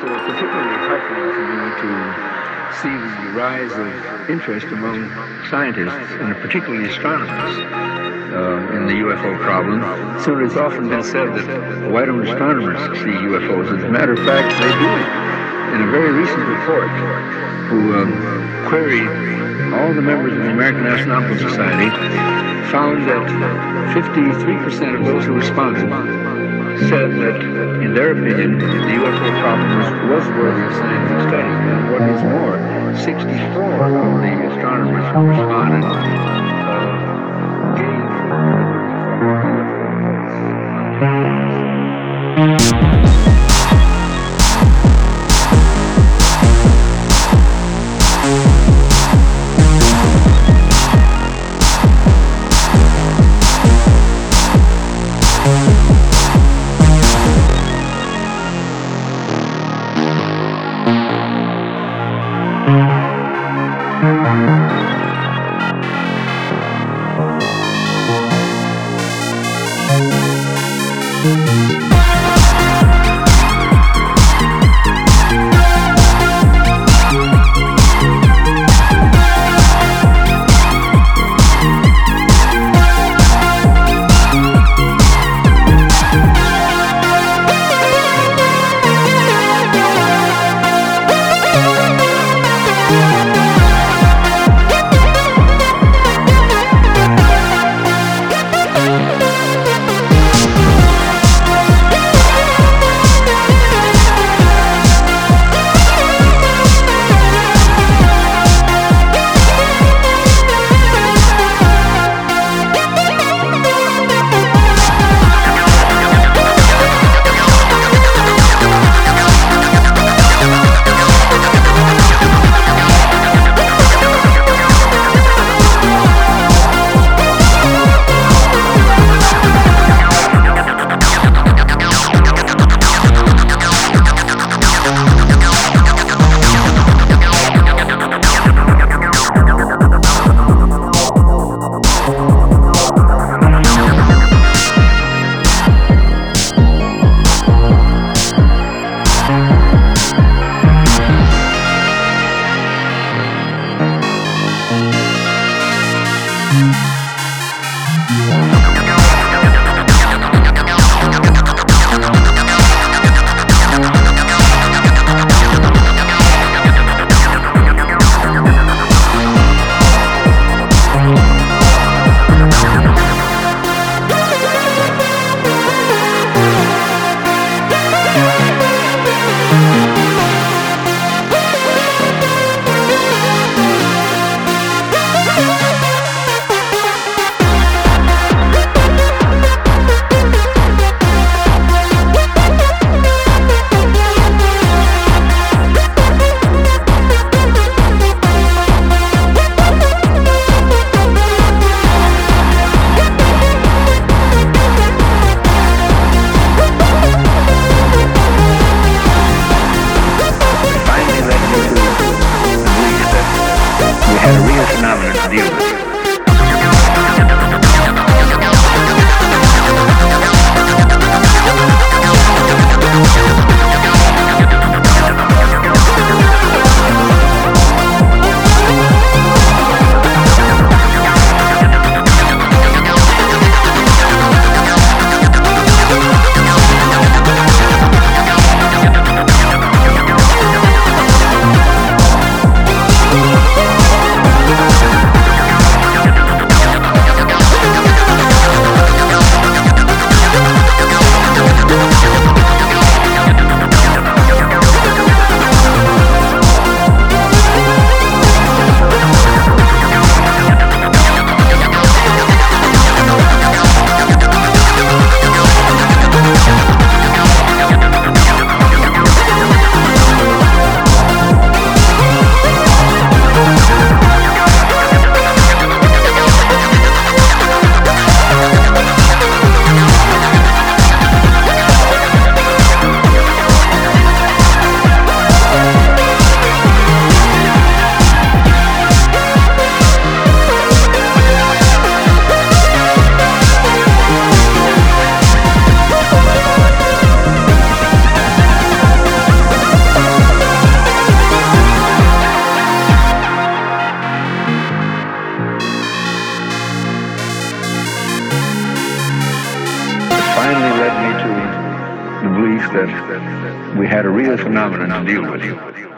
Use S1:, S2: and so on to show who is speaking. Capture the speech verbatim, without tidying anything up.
S1: uh, particularly heartening for me to see the rise of interest among scientists, and particularly astronomers, uh, in the U F O problem. So it's often been said that, why don't astronomers see U F Os? As a matter of fact, they do. In a very recent report, who um, queried all the members of the American Astronomical Society, found that fifty-three percent of those who responded said that, in their opinion, the U F O problem was, was worthy of scientific study. And what is more, sixty-four of the astronomers who responded uh, gave finally led me to the belief that we had a real phenomenon to deal with.